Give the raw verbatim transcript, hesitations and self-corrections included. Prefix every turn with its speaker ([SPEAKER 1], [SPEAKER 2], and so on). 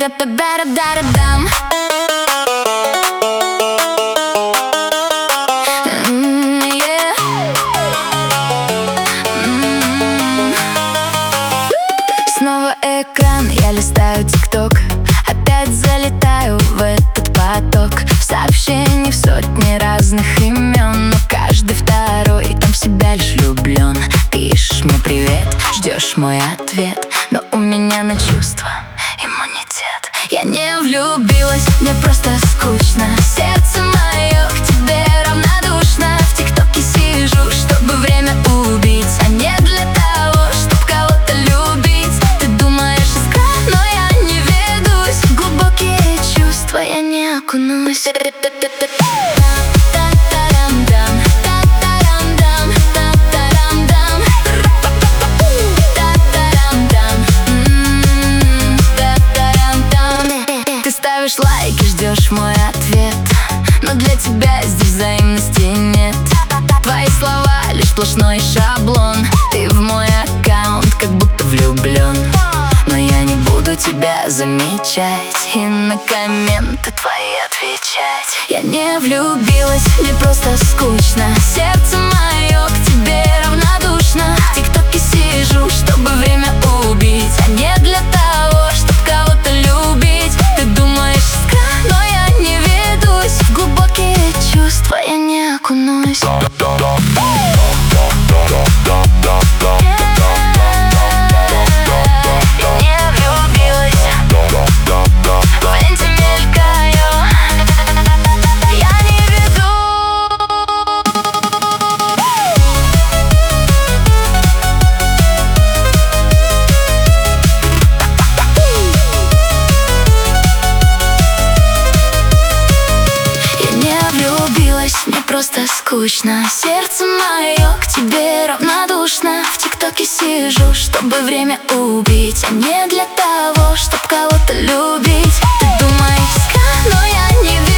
[SPEAKER 1] Ти-ра-та-да-да-да-да-дам. Снова экран, я листаю тикток, опять залетаю в этот поток сообщений в сотни разных имен, но каждый второй там в себя лишь влюблен. Пишешь мне привет, ждешь мой ответ, но у меня на чувства иммунитет. Я не влюбилась, мне просто скучно. Сердце мое к тебе равнодушно. В тиктоке сижу, чтобы время убить, а не для того, чтоб кого-то любить. Ты думаешь искра, но я не ведусь. В глубокие чувства я не окунусь. Ты ставишь лайк и ждешь мой ответ, но для тебя здесь взаимности нет. Твои слова лишь сплошной шаблон. Ты в мой аккаунт как будто влюблен, но я не буду тебя замечать и на комменты твои отвечать. Я не влюбилась, мне просто скучно. Сердце мое к тебе равнодушно. В тиктоке сижу, чтобы время убить, а не для того, чтоб кого-то любить. Ты думаешь искра, но я не ведусь. В глубокие чувства я не окунусь. Мне просто скучно. Сердце мое к тебе равнодушно. В тиктоке сижу, чтобы время убить, а не для того, чтоб кого-то любить. Ты думаешь искра, но я не верю.